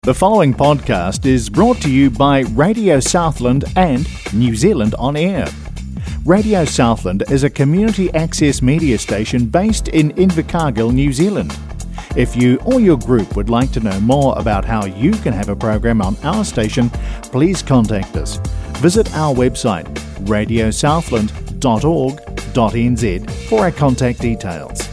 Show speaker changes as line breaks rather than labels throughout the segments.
The following podcast is brought to you by Radio Southland and New Zealand On Air. Radio Southland is a community access media station based in Invercargill, New Zealand. If you or your group would like to know more about how you can have a program on our station, please contact us. Visit our website radiosouthland.org.nz for our contact details.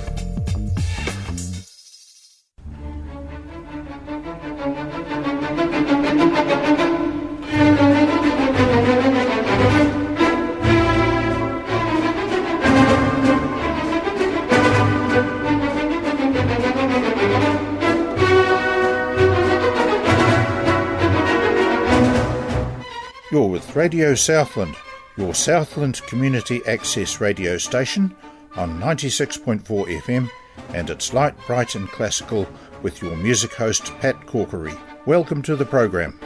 You're with Radio Southland, your Southland community access radio station on 96.4 FM, and it's light, bright and classical with your music host Pat Corkery. Welcome to the program.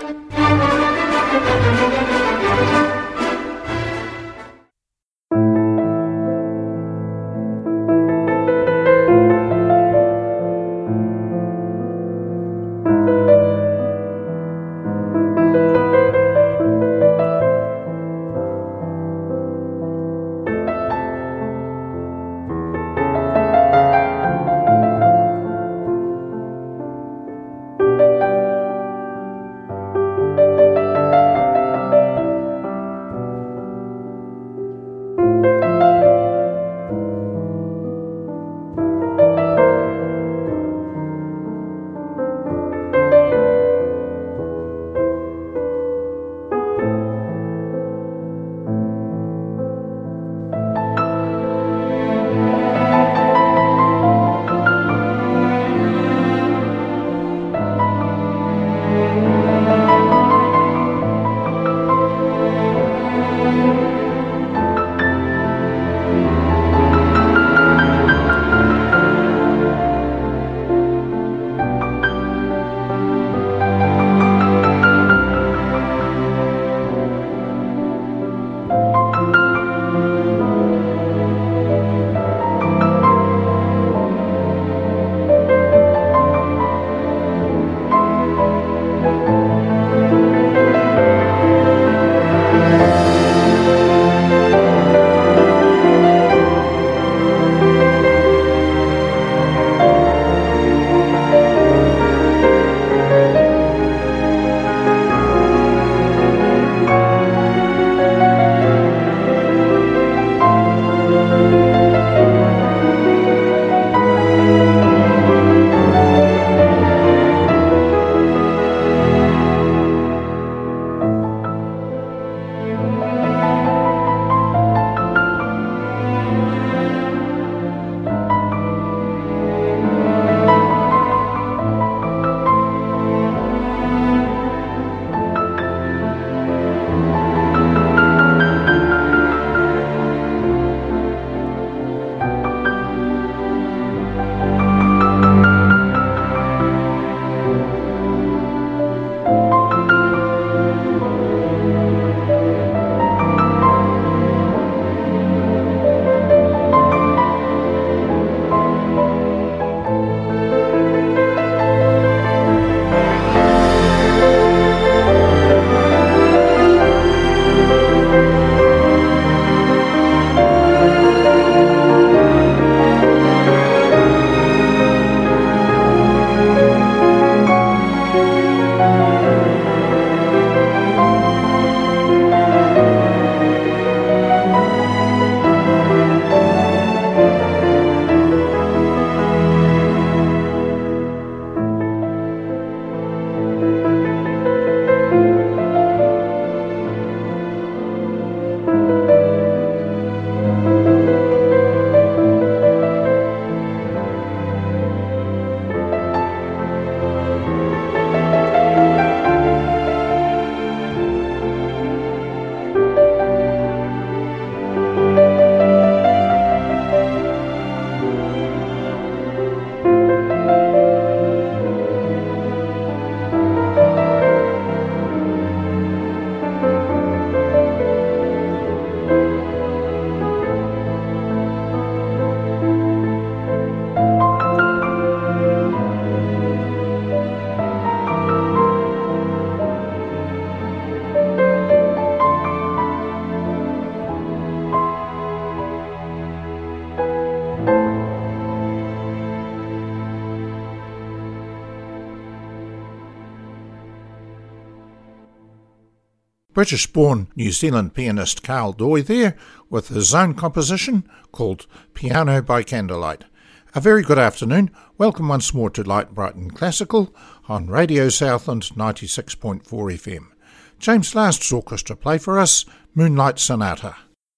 British-born New Zealand pianist Carl Doy there with his own composition called Piano by Candlelight. A very good afternoon. Welcome once more to Light, Bright and Classical on Radio Southland 96.4 FM. James Last's orchestra play for us Moonlight Sonata.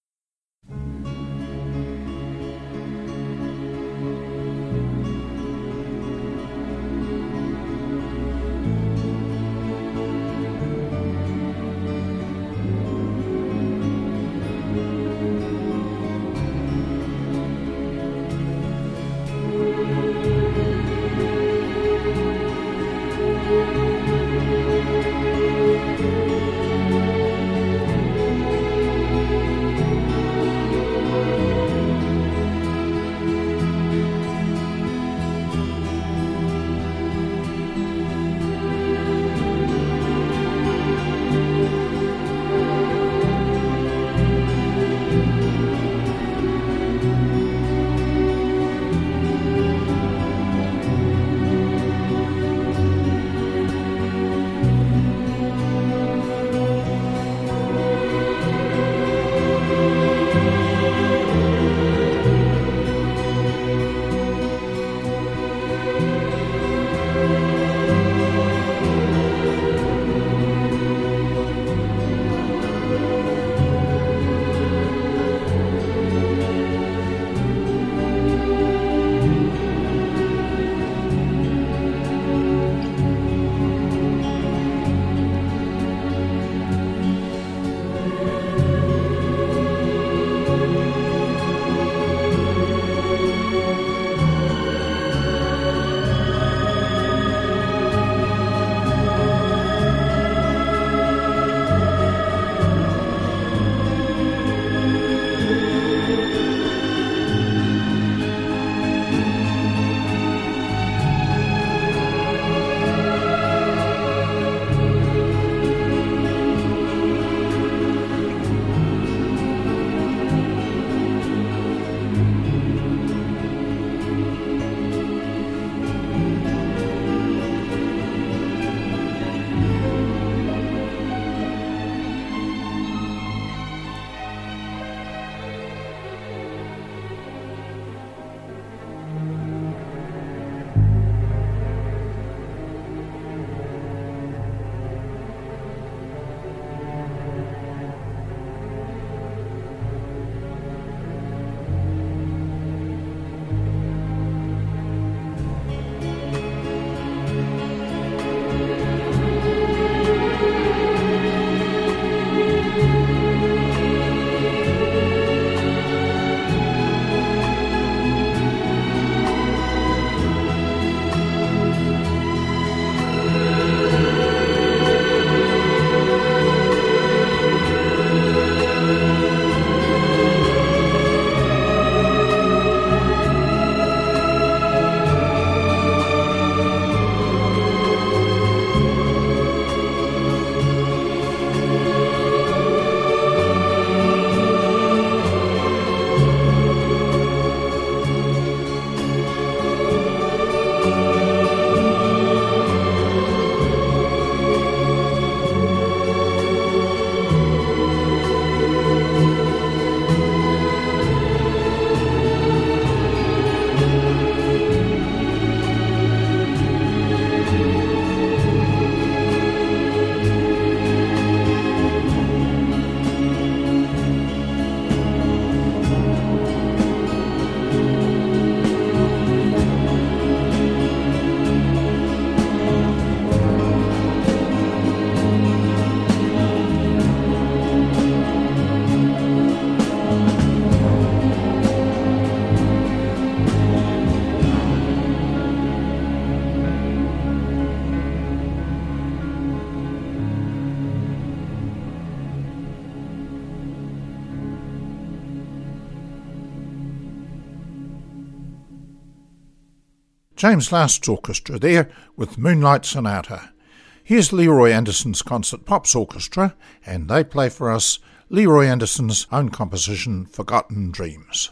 James Last's orchestra there with Moonlight Sonata. Here's Leroy Anderson's Concert Pops Orchestra, and they play for us Leroy Anderson's own composition, Forgotten Dreams.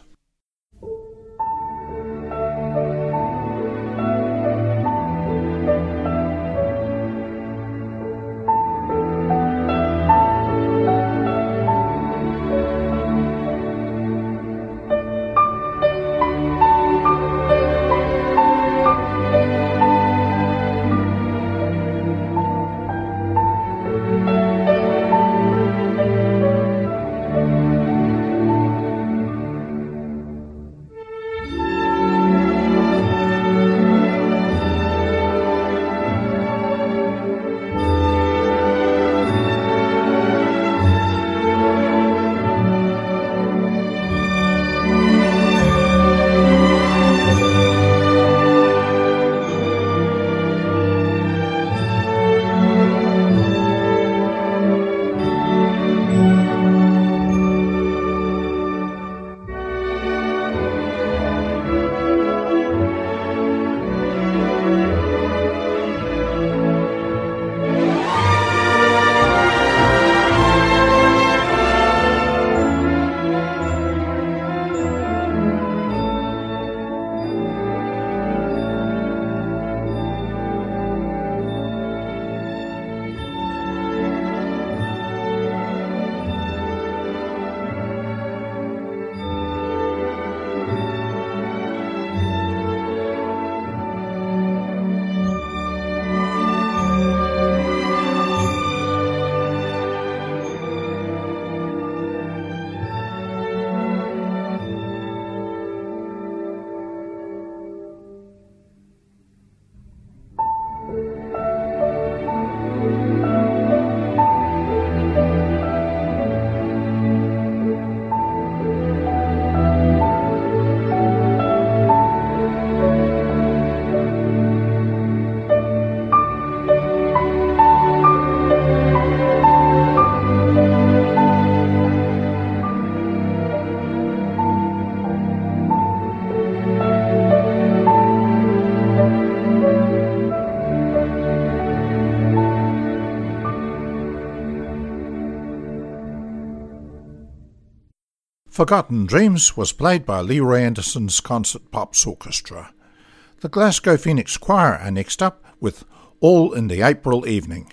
Forgotten Dreams was played by Leroy Anderson's Concert Pops Orchestra. The Glasgow Phoenix Choir are next up with All in the April Evening.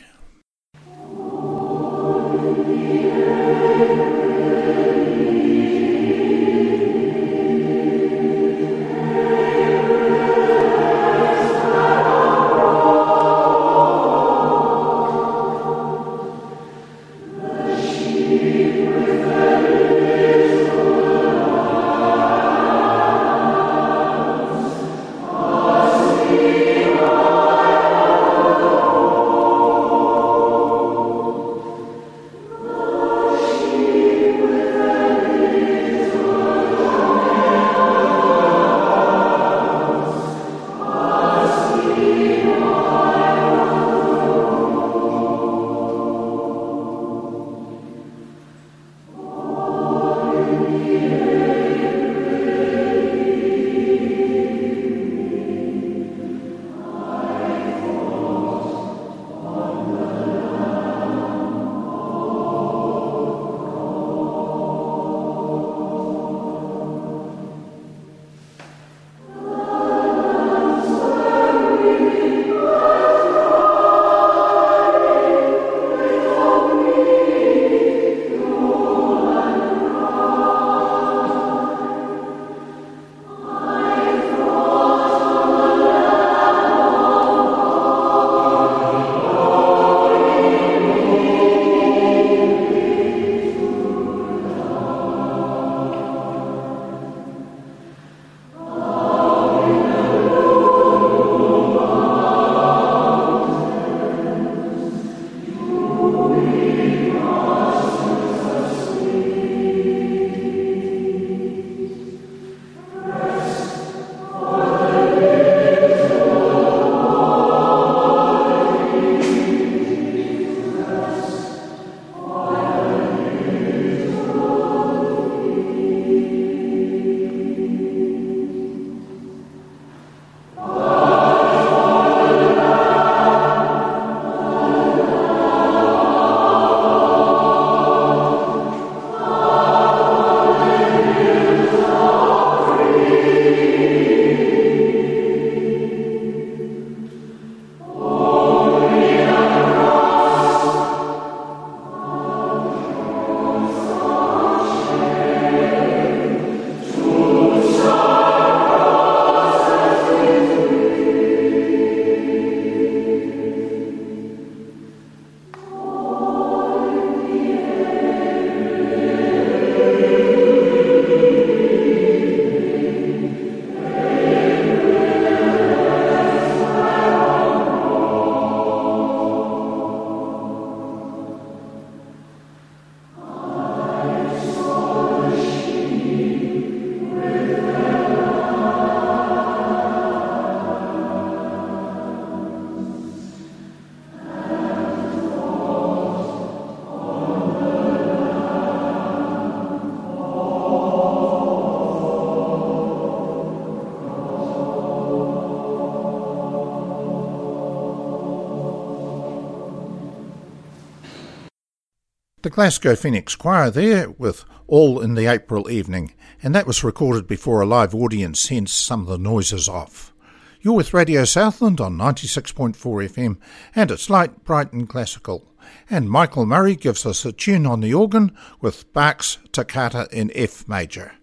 The Glasgow Phoenix Choir there with All in the April Evening, and that was recorded before a live audience, hence some of the noises off. You're with Radio Southland on 96.4 FM, and it's light, bright and classical. And Michael Murray gives us a tune on the organ with Bach's Toccata in F major.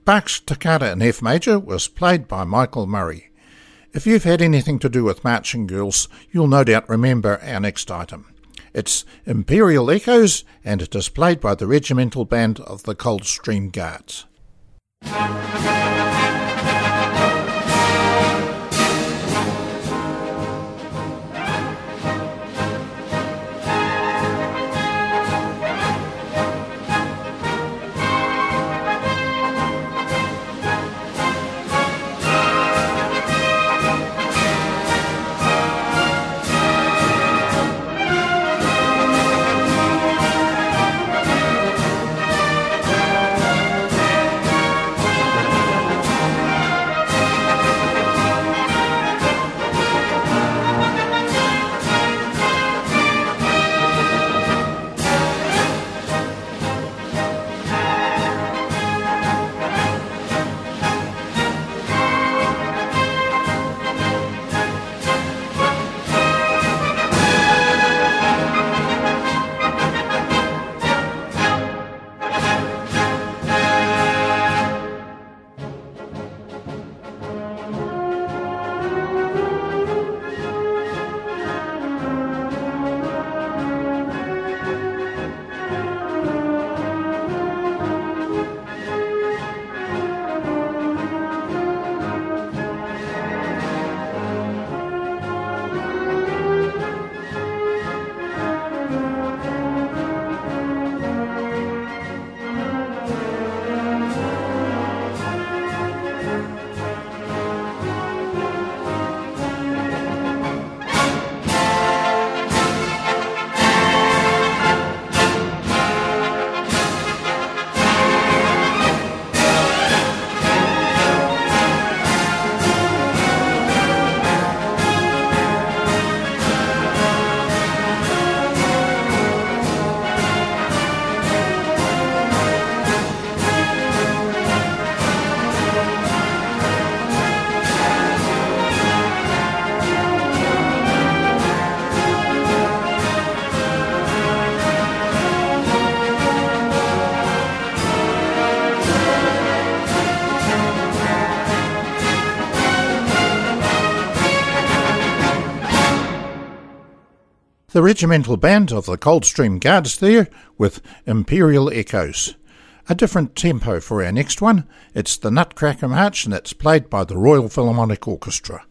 Bach's Toccata in F major was played by Michael Murray. If you've had anything to do with marching girls, you'll no doubt remember our next item. It's Imperial Echoes, and it is played by the Regimental Band of the Coldstream Guards. The Regimental Band of the Coldstream Guards there with Imperial Echoes. A different tempo for our next one. It's the Nutcracker March, and it's played by the Royal Philharmonic Orchestra.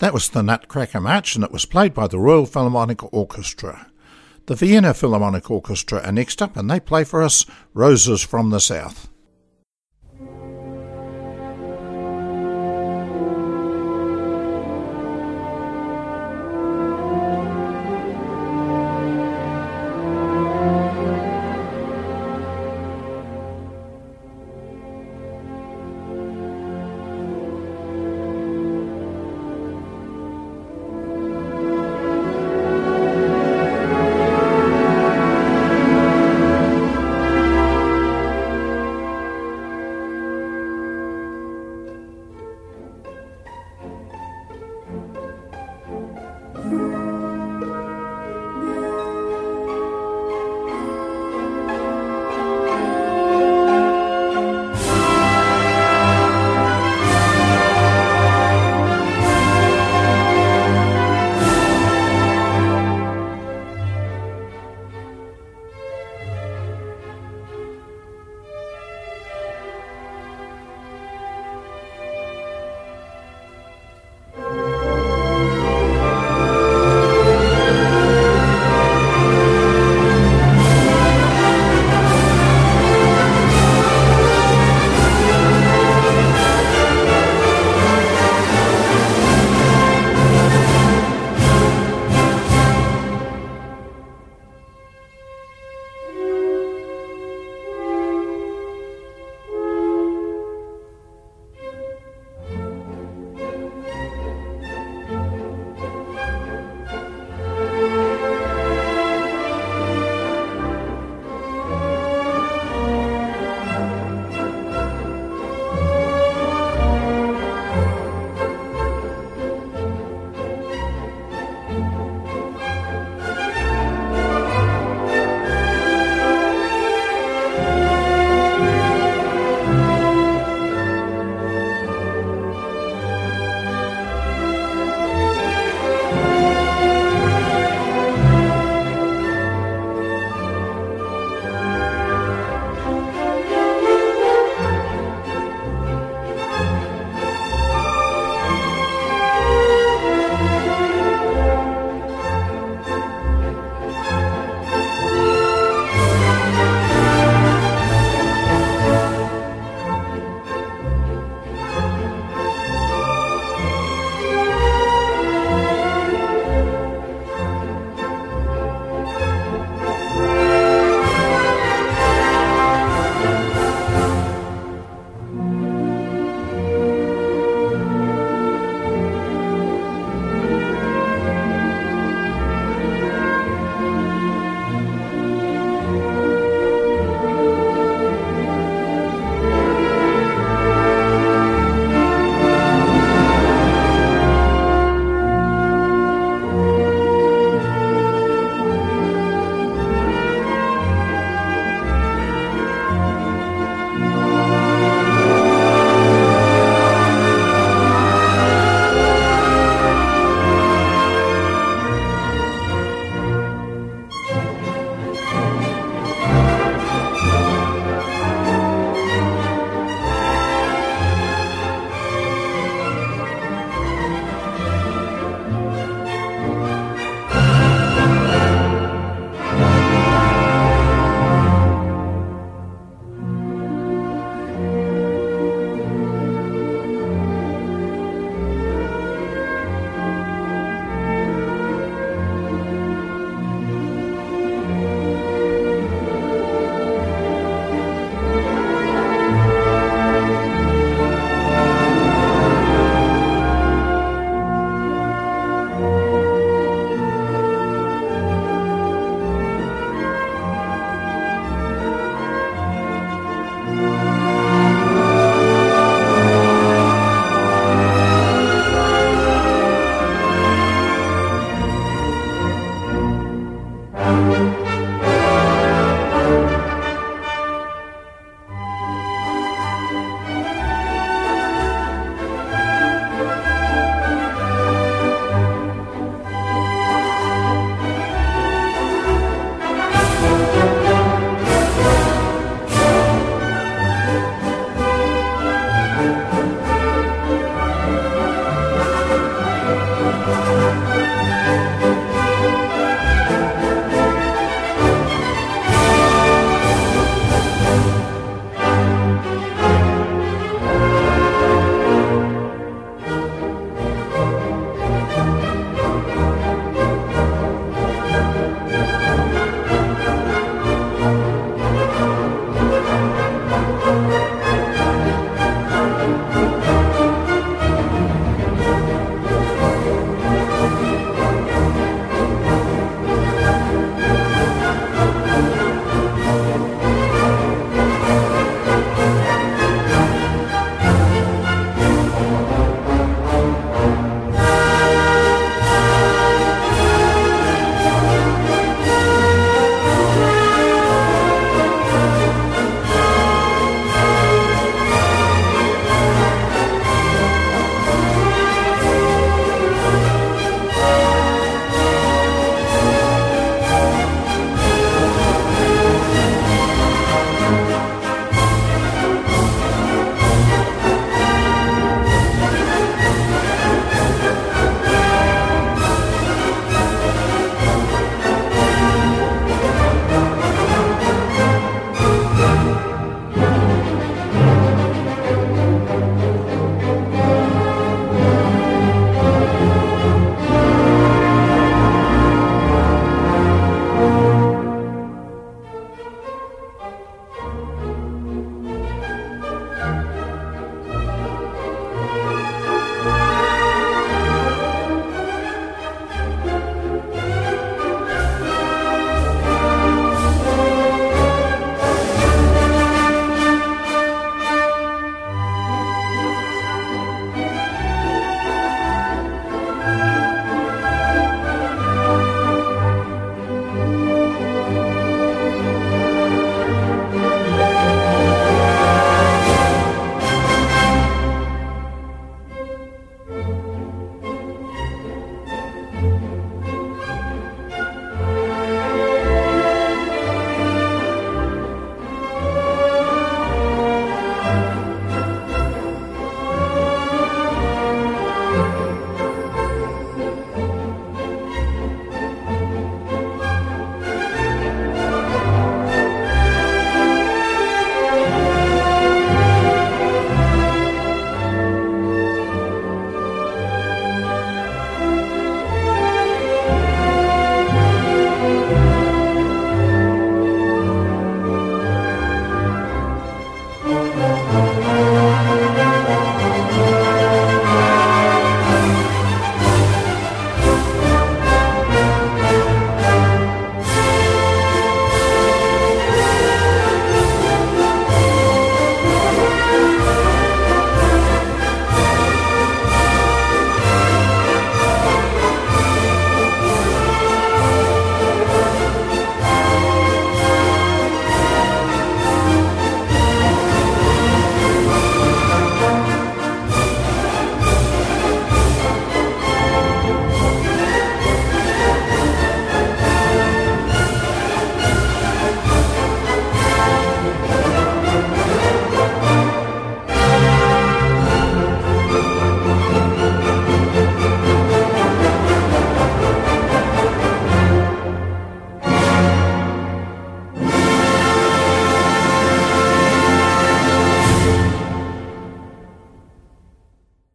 That was the Nutcracker March, and it was played by the Royal Philharmonic Orchestra. The Vienna Philharmonic Orchestra are next up, and they play for us Roses from the South.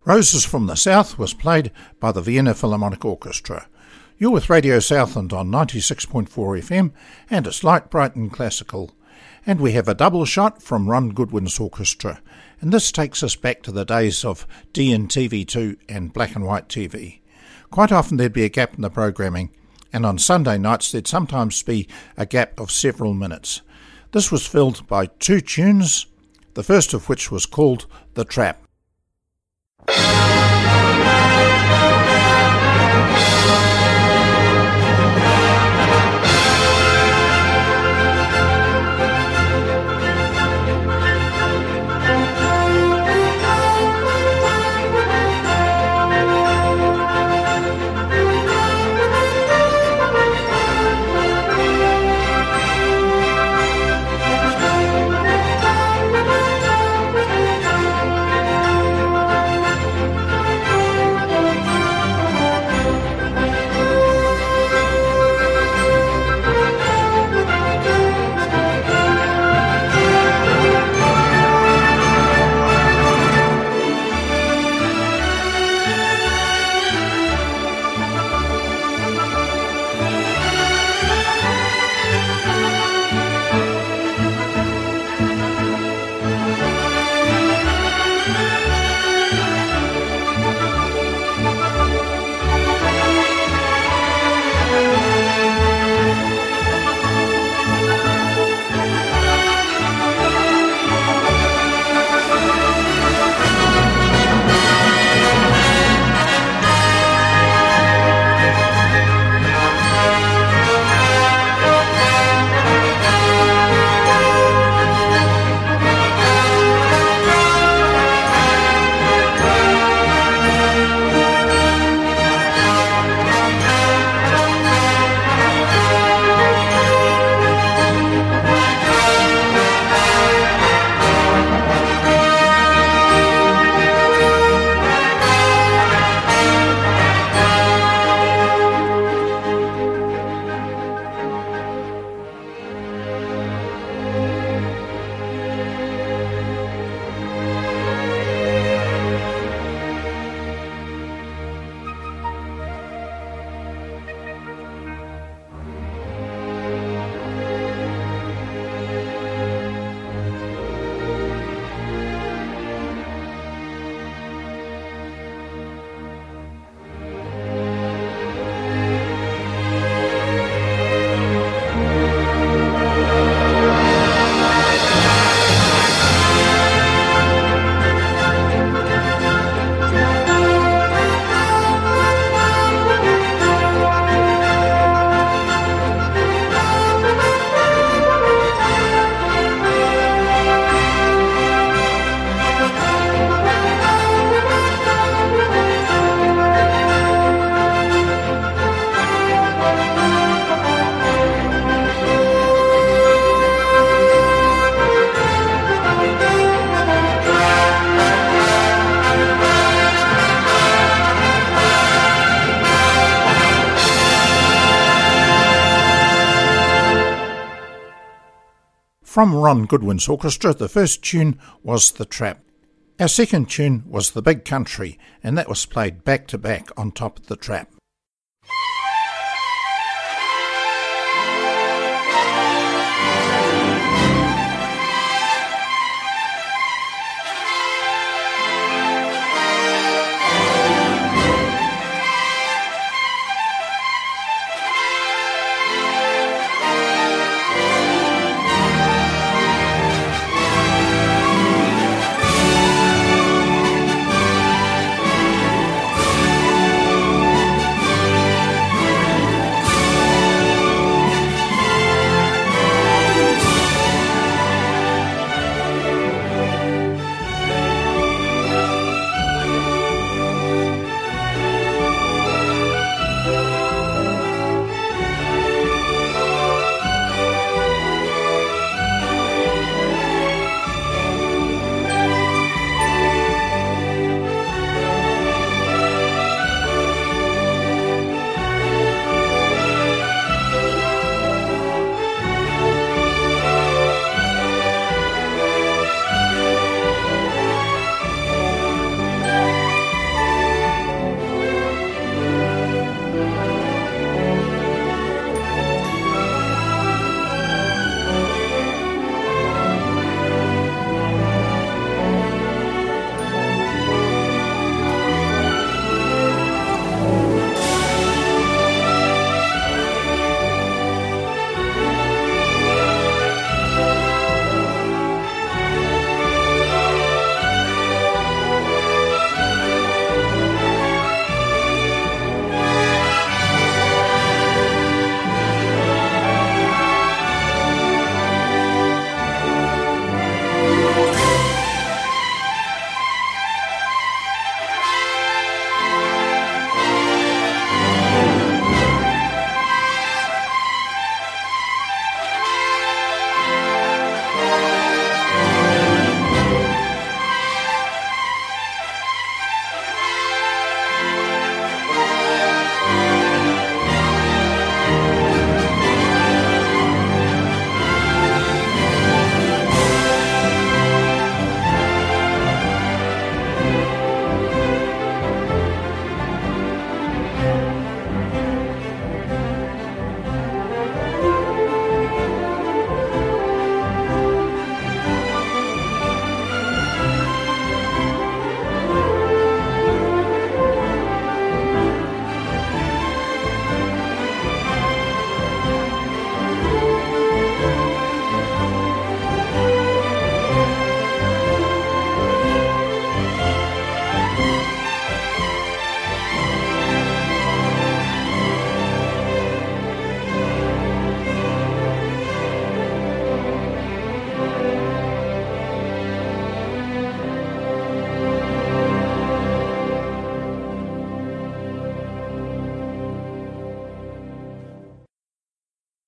Roses from the South was played by the Vienna Philharmonic Orchestra. You're with Radio Southland on 96.4 FM, and it's light, bright and classical. And we have a double shot from Ron Goodwin's orchestra, and this takes us back to the days of DNTV2 and black and white TV. Quite often there'd be a gap in the programming, and on Sunday nights there'd sometimes be a gap of several minutes. This was filled by two tunes, the first of which was called The Trap. From Ron Goodwin's orchestra, the first tune was The Trap. Our second tune was The Big Country, and that was played back to back on top of The Trap.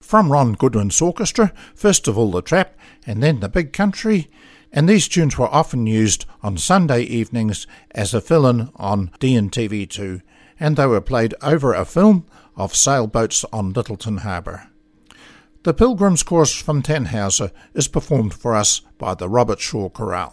from Ron Goodwin's orchestra, first of all the trap and then the big country, and these tunes were often used on Sunday evenings as a fill-in on DNTV2, and they were played over a film of sailboats on Littleton Harbour. The Pilgrim's Chorus from Tannhauser is performed for us by the Robert Shaw Chorale.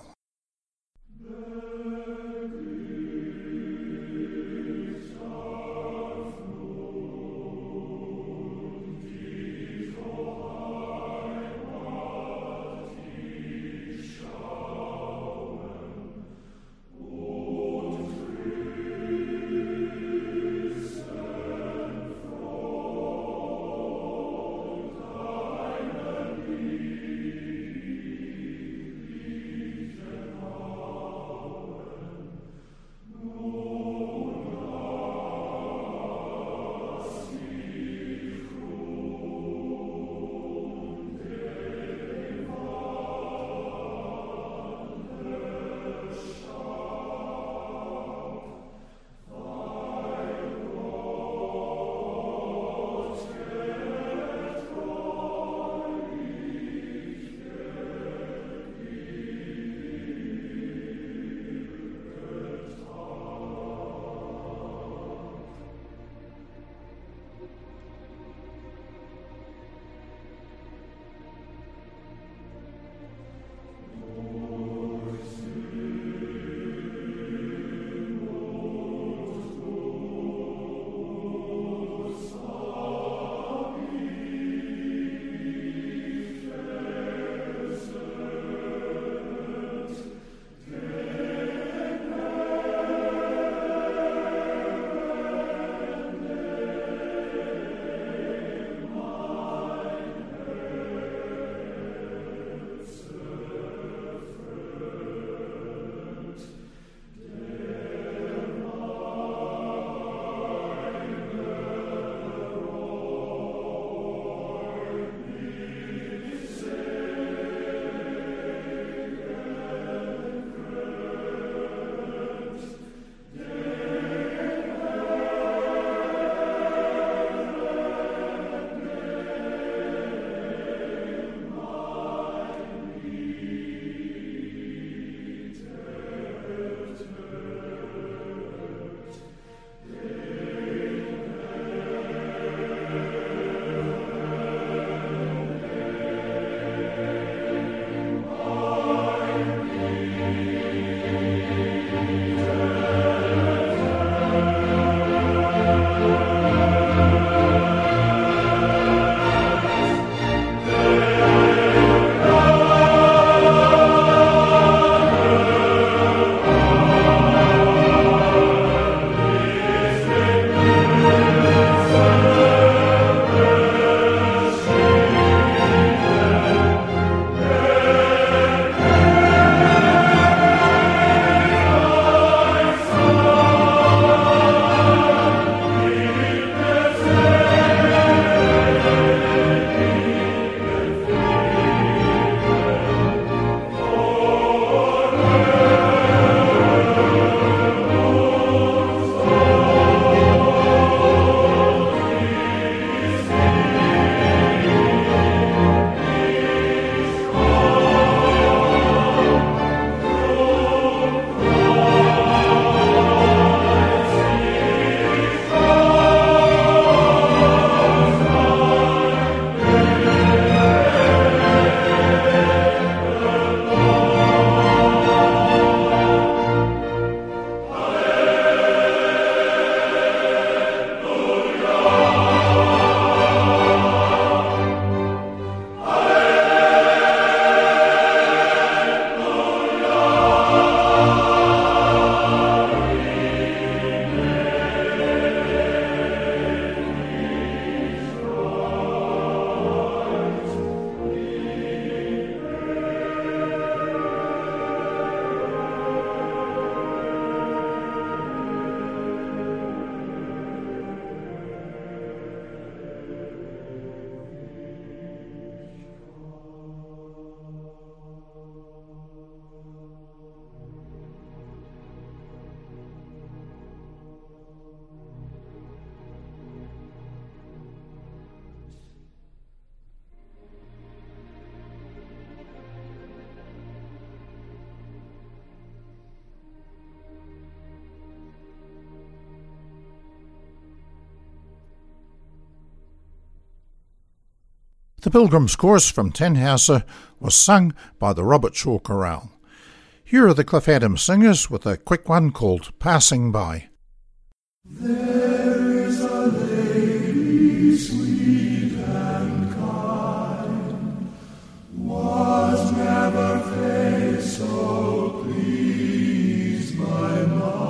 The Pilgrim's Chorus from Tannhauser was sung by the Robert Shaw Chorale. Here are the Cliff Adams Singers with a quick one called Passing By.
There is a lady sweet and kind, was never face so pleased my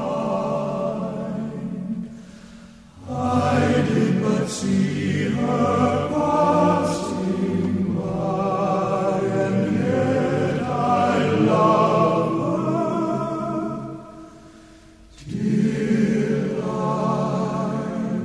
mind. I did but see her passing by, and yet I love her till I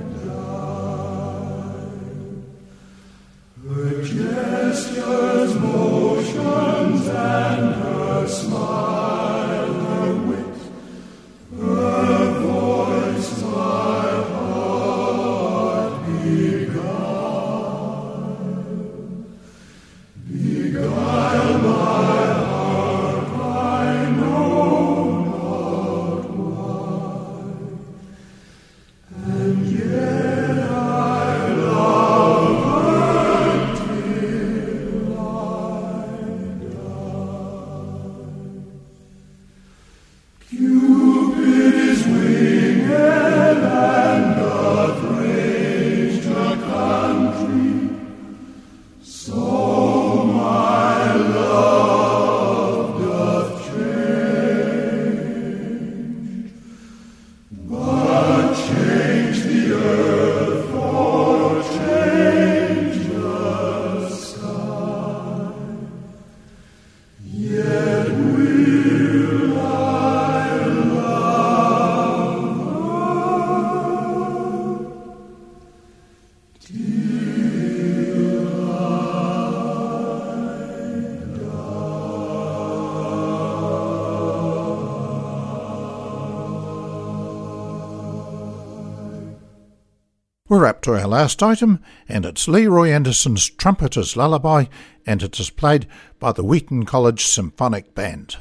die. Her gestures, motions, and her smile, her wit, her voice, my heart beguile my heart, I know not why, and yet I love her till I die. Cupid is winged and doth range the country, so my love doth change, but change the earth or change the sky, yet will I love her till I
We're up to our last item, and it's Leroy Anderson's Trumpeter's Lullaby, and it is played by the Wheaton College Symphonic Band.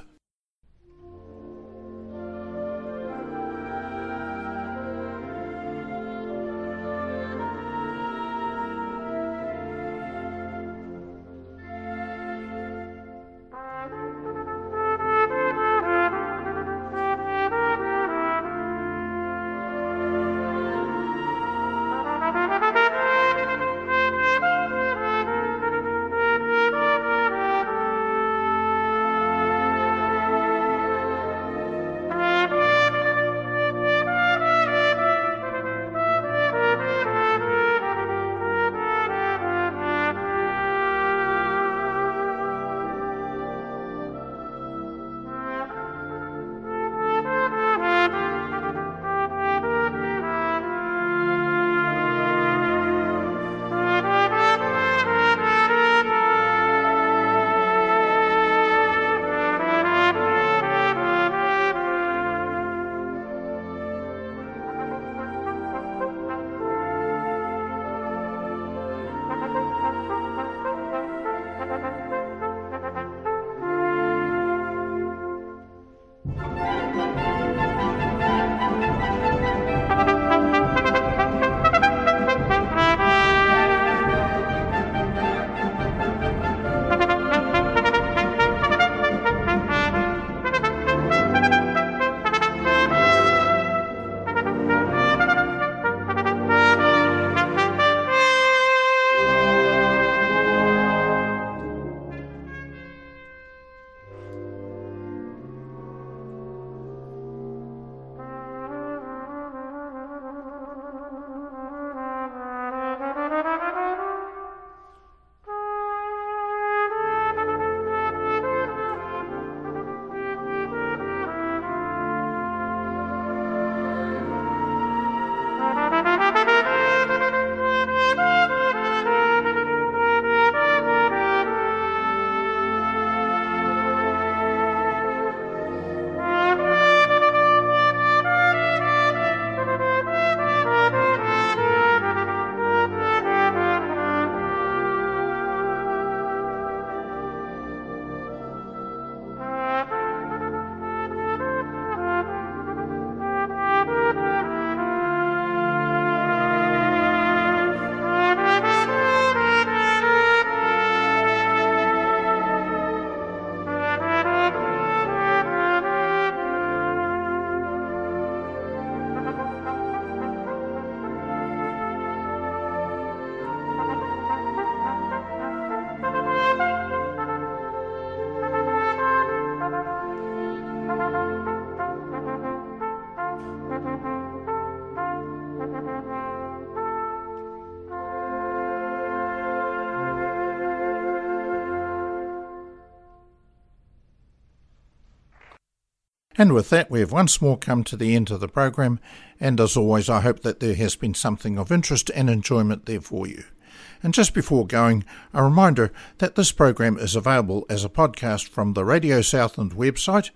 And with that, we have once more come to the end of the program, and as always, I hope that there has been something of interest and enjoyment there for you. And just before going, a reminder that this program is available as a podcast from the Radio Southland website,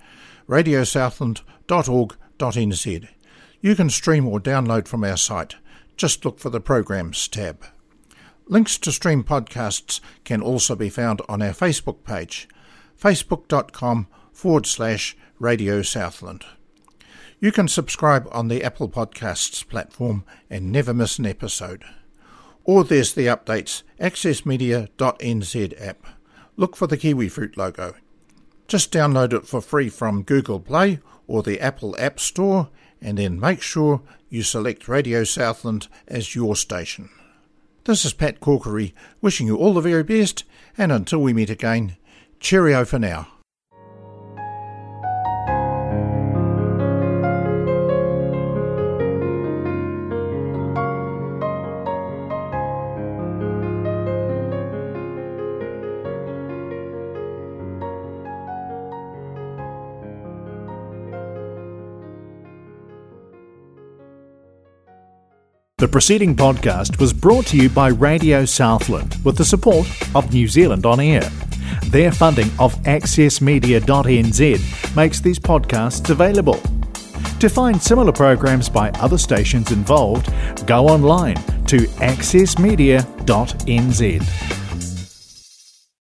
radiosouthland.org.nz. You can stream or download from our site. Just look for the Programs tab. Links to stream podcasts can also be found on our Facebook page, facebook.com/Radio Southland. You can subscribe on the Apple Podcasts platform and never miss an episode. Or there's the updates, accessmedia.nz app. Look for the kiwifruit logo. Just download it for free from Google Play or the Apple App Store, and then make sure you select Radio Southland as your station. This is Pat Corkery, wishing you all the very best, and until we meet again, cheerio for now.
The preceding podcast was brought to you by Radio Southland with the support of New Zealand On Air. Their funding of accessmedia.nz makes these podcasts available. To find similar programs by other stations involved, go online to accessmedia.nz.